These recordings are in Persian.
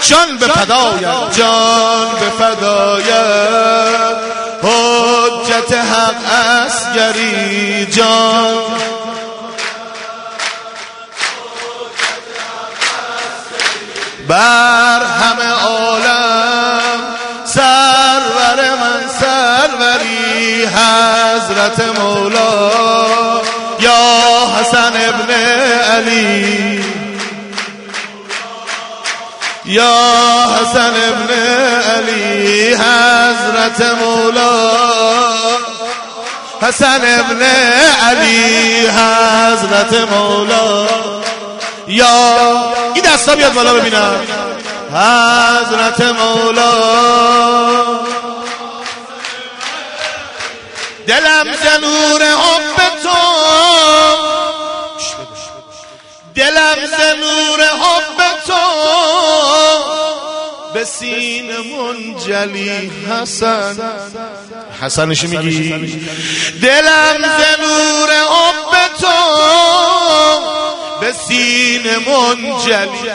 جان به فدایت، جان به فدایت، حجت حق عسکری جان. بر همه عالم سرور من سروری، حضرت مولا یا حسن ابن علی، یا حسن ابن علی، حضرت مولا حسن ابن علی، حضرت مولا یا این دستا بیاد بالا ببینم، حضرت مولا. دلم ز نور حب تو، دلم ز نور حب تو به سینه منجلی. حسن حسنش میگی؟ دلم ز نور حب تو به سینه منجلی،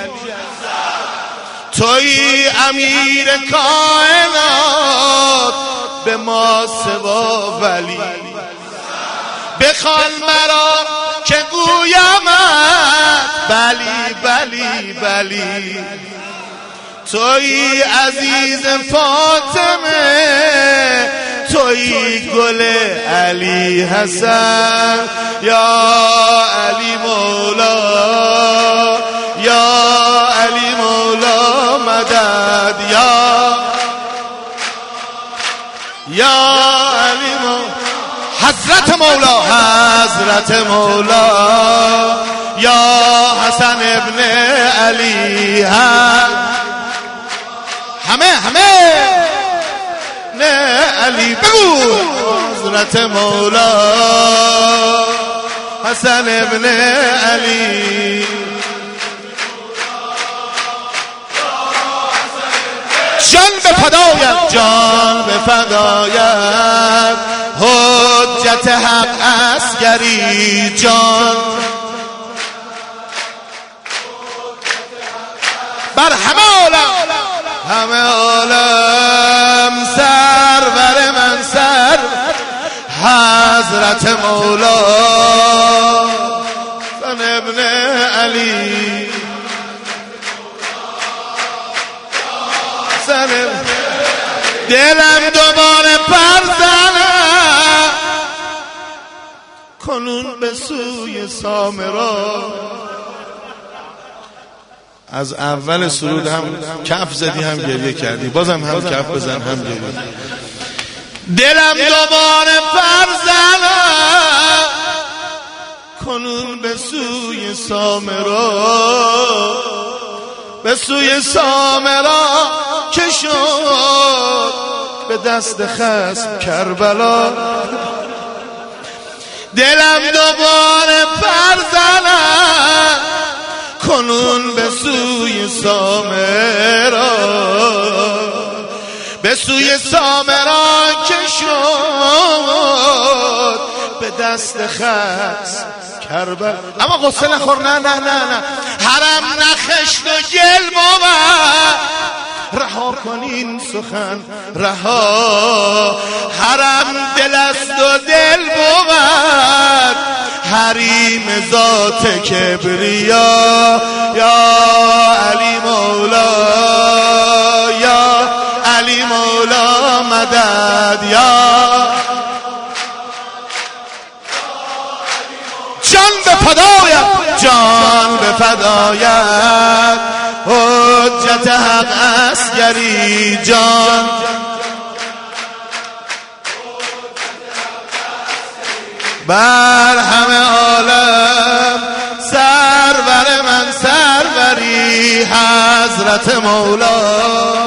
توی امیر کائنات به ما سوا ولی. بخوان مرا که گویمت بلی بلی بلی، توی عزیز فاطمه، توی گل علی حسن، یا علی مولا، یا علی مولا مدد، یا علی مولا، حضرت مولا، حضرت مولا یا حسن ابن علی. همه نه علی بگو، حضرت مولا حسن ابن علی. جان به فدایت، جان به فدایت، حجت حق عسکری جان. بر همه عالم، همه عالم سرور من سر، حضرت مولا حسن ابن علی. دلم دوباره پر زنه کنون به سوی سامرا. از اول سرود هم کف زدی، هم گریه کردی، بازم هم کف بزن هم گریه. دلم دوباره پر زنه کنون به سوی سامرا، به سوی سامرا که شد به دست خصم کربلا. دلم دوباره پر زنه کنون به سوی سامرا، به سوی سامرا که شد به دست خصم کربلا. اما قصه نخور، نه نه نه نه، حرم نخشت و گل بود، رها کنین سخن رها. حرم دل است و دل بود، حریم ذات کبریا. یا علی مولا، یا علی مولا مدد، یا جان به فدایت، جان به فدایت، حجت حق عسکری جان. بر همه عالم سرور من سروری، حضرت مولا